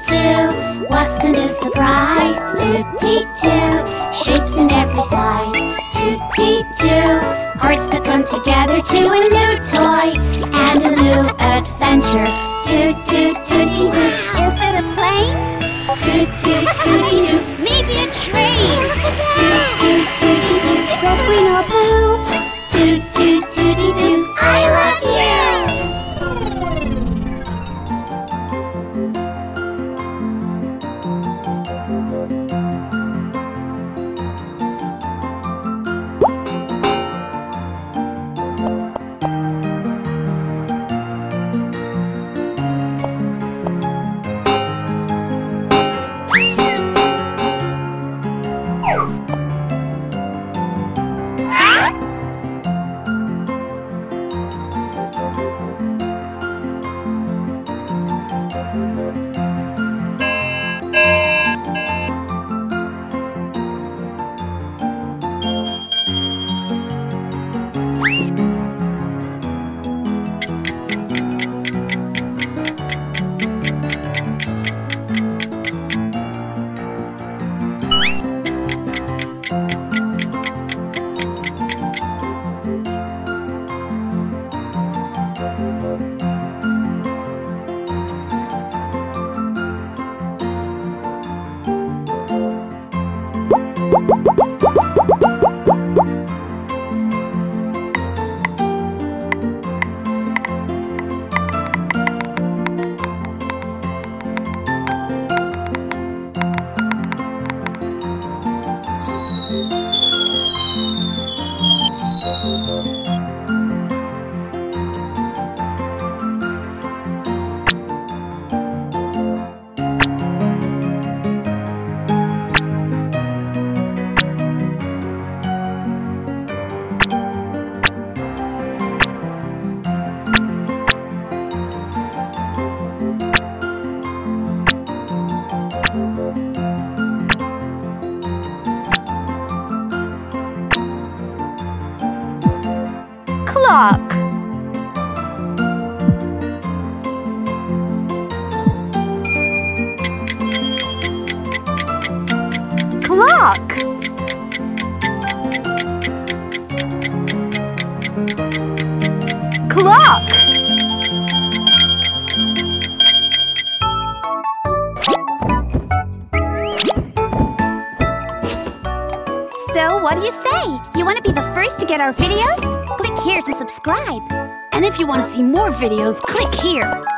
toot. What's the new surprise? Toot-toot-toot. Shapes in every size. Toot-toot-toot. Parts that come together to a new toy and a new adventure. Toot-toot-toot-toot. Is it a plane? Toot-toot-toot-toot. Maybe a train. Toot-toot-toot-toot. Red, green, or blue? Toot-toot-toot-toot. I love you! Clock. Clock. Clock. So, what do you say? You want to be the first to get our videos? Click here to subscribe. And if you want to see more videos, click here.